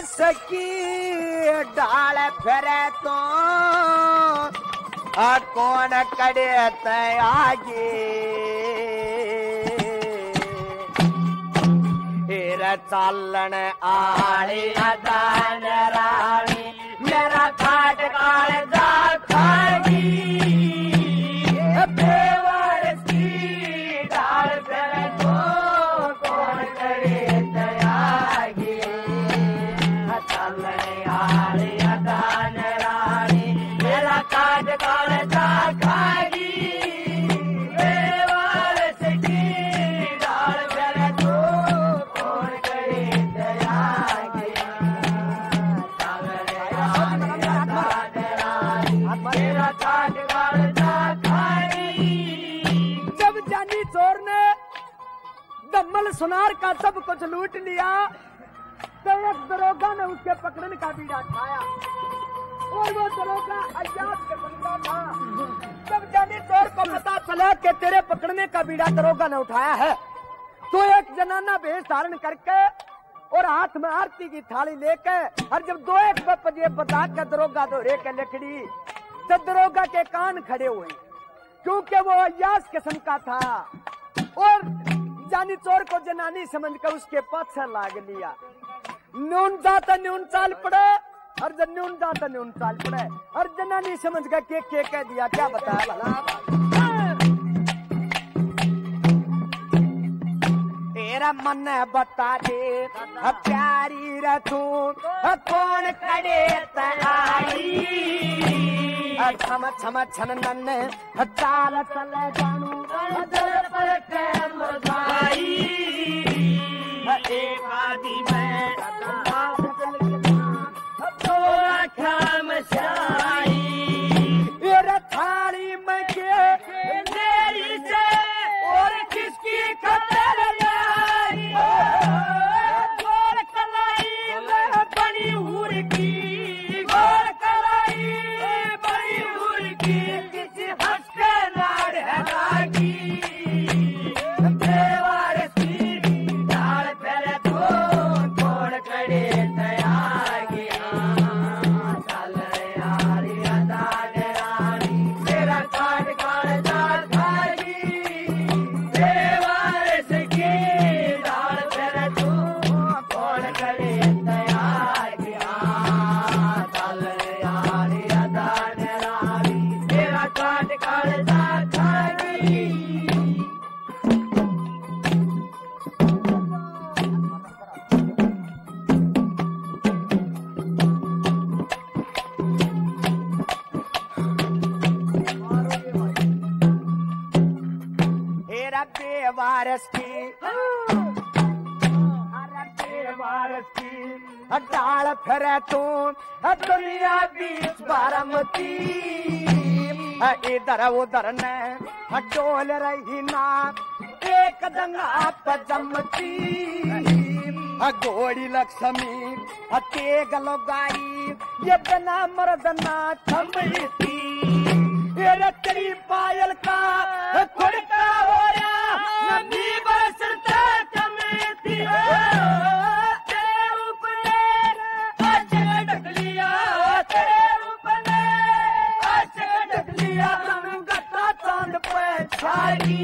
सकी डाल फिरे तो कौन करे तयागी चालन आली अदान रानी मेरा खाट काल दागी बेवार सी डाल फिरे तो कौन करे तयागी चालन आली अदान रानी मेरा खाट काल दागी बेवार सी डाल फिरे तो जब जानी चोर ने दम्मल सुनार का सब कुछ लूट लिया तो एक दरोगा ने उसके पकड़ने का बीड़ा खाया और वो दरोगा अय्याज के बंदा था। जब जानी चोर को पता चला कि तेरे पकड़ने का बीड़ा दरोगा ने उठाया है तो एक जनाना वेश धारण करके और हाथ में आरती की थाली लेकर और जब दो एक बजे बता के दरोगा दोहरे के लकड़ी तो दरोगा के कान खड़े हुए क्योंकि वो अय्याज किस्म का था और जानी चोर को जनानी समझकर उसके पाछे लाग लिया। न्यून जाता न्यून चाल पड़े और जब न्यून जाता न्यून चाल पड़े और जनानी समझ कर के कह दिया क्या बताया भला तेरा मन बता दे प्यारी रखू कौन करे तराई छम छम छन नन चाल चल जानू दर पर मुरझाई एक आदि में तो खाम शाई थाली में के मेरी से और किसकी खतर गोल कलाई बड़ी हुर की गोल कलाई बड़ी हुर की किसी हंसते नाड़ है लागी देवार सी डाल फिरे तो कौन करे तयागी चल यारी अदान रानी तेरा काट काट दाल खागी देवार सी डाल फिरे तो कौन करे तयागी चल यारी अदान रानी तेरा काट काट दाल खागी बेवारस की डाल फिरे तू दुनिया बीच बारामती इधर उधर ने डोल रही ना एक दंगा जमती घोड़ी लक्ष्मी तेग लगाई ये बिना मर्दना थमती तेरी पायल का खुड़का हो रहा नदी बरसता चमती तेरे रूप ने अच्छे ढक लिया तेरे रूप ने अच्छे ढक लिया गता चांद पे छाई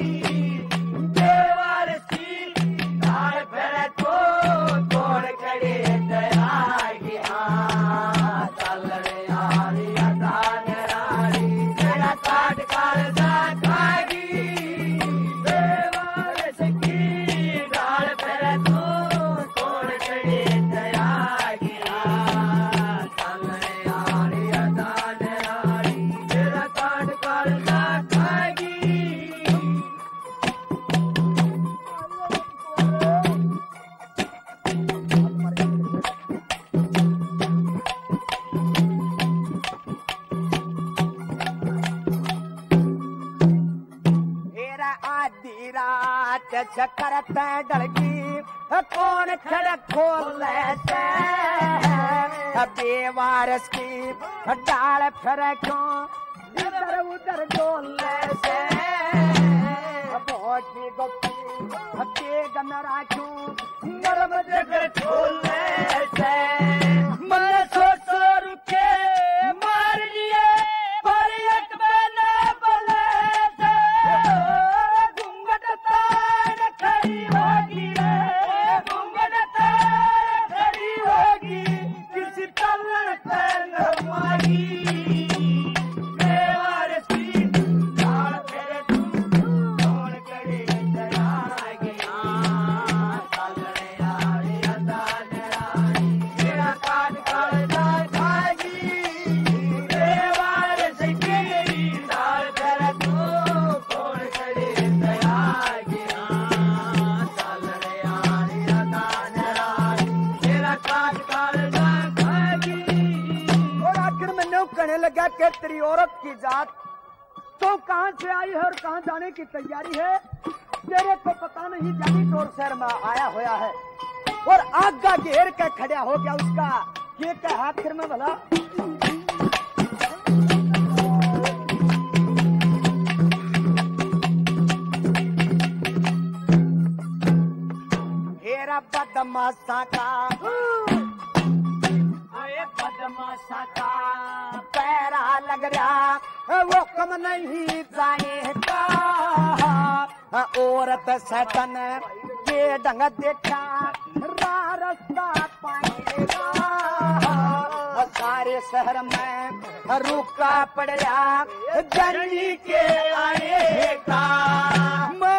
देवार सी डाल फिरे तो तोड़ करे तयागी चल रे यारी अदान रानी तेरा काट काल खागी देवार सी डाल फिरे तो तोड़ करे तयागी चल रे यारी अदान रानी तेरा काट काल खागी रात चक्कर डलगी कौन खड़क खोल बेवारस की डाल फिरे क्यों इधर उधर डोल से बहुत गुप्ती गन राखू नरम जगर खोल से और आखिर में न्यू कहने लगा कि तेरी औरत की जात तो कहाँ से आई है और कहाँ जाने की तैयारी है, तेरे को पता नहीं, जानी तोर शहर में आया होया है। और आगा घेर के खड़ा हो गया उसका, ये क्या आखिर में भला हेरा बदमाशा का, अरे बदमाशा का पैरा लग रहा वो कम नहीं जाएगा। औरत सैतन के ढंग देखा रास्ता पाएगा। सारे शहर में रुका पड़ रहा जनी के आने का।